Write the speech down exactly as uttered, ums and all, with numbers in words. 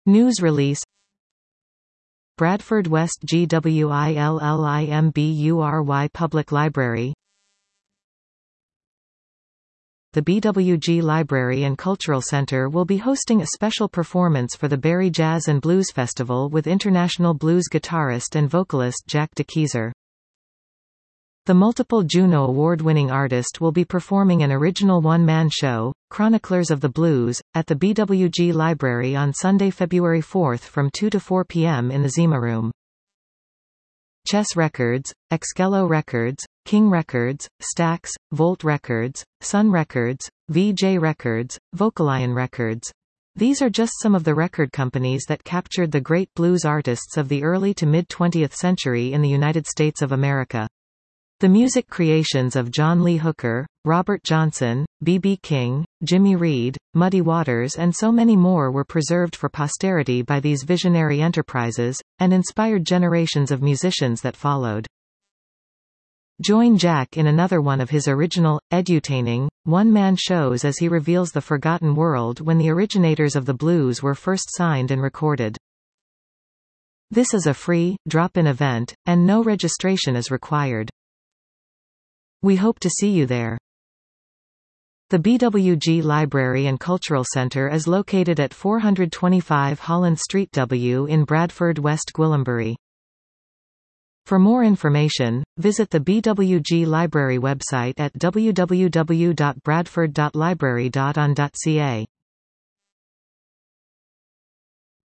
News release. Bradford West G W I L L I M B U R Y Public Library. The B W G Library and Cultural Center will be hosting a special performance for the Barrie Jazz and Blues Festival with international blues guitarist and vocalist Jack DeKeyser. The multiple Juno Award-winning artist will be performing an original one-man show, Chroniclers of the Blues, at the B W G Library on Sunday, February fourth from two to four p m in the Zima Room. Chess Records, Excello Records, King Records, Stax, Volt Records, Sun Records, V J Records, Vocalion Records. These are just some of the record companies that captured the great blues artists of the early to mid-twentieth century in the United States of America. The music creations of John Lee Hooker, Robert Johnson, B B King, Jimmy Reed, Muddy Waters and so many more were preserved for posterity by these visionary enterprises, and inspired generations of musicians that followed. Join Jack in another one of his original, edutaining, one-man shows as he reveals the forgotten world when the originators of the blues were first signed and recorded. This is a free, drop-in event, and no registration is required. We hope to see you there. The B W G Library and Cultural Center is located at four twenty-five Holland Street W in Bradford, West Gwillimbury. For more information, visit the B W G Library website at w w w dot bradford dot library dot on dot c a.